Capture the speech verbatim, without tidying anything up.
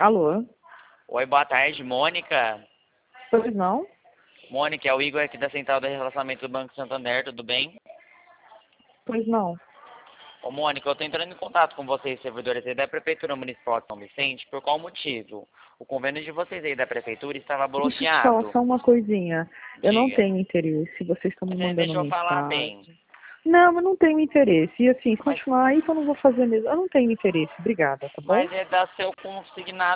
Alô? Oi, boa tarde, Mônica. Pois não? Mônica, é o Igor aqui da Central de Relacionamento do Banco Santander, tudo bem? Pois não. Ô, Mônica, eu tô entrando em contato com vocês, servidores aí da Prefeitura Municipal de São Vicente, por qual motivo? O convênio de vocês aí da Prefeitura estava Deixa eu te falar bloqueado. só uma coisinha. Eu não Diga. tenho interesse, vocês estão me Você mandando deixou falar bem. mensagem. Não, eu não tenho interesse. E assim, se Mas, continuar aí, então eu não vou fazer mesmo. Eu não tenho interesse. Obrigada, tá bom? mas é dar seu consignado.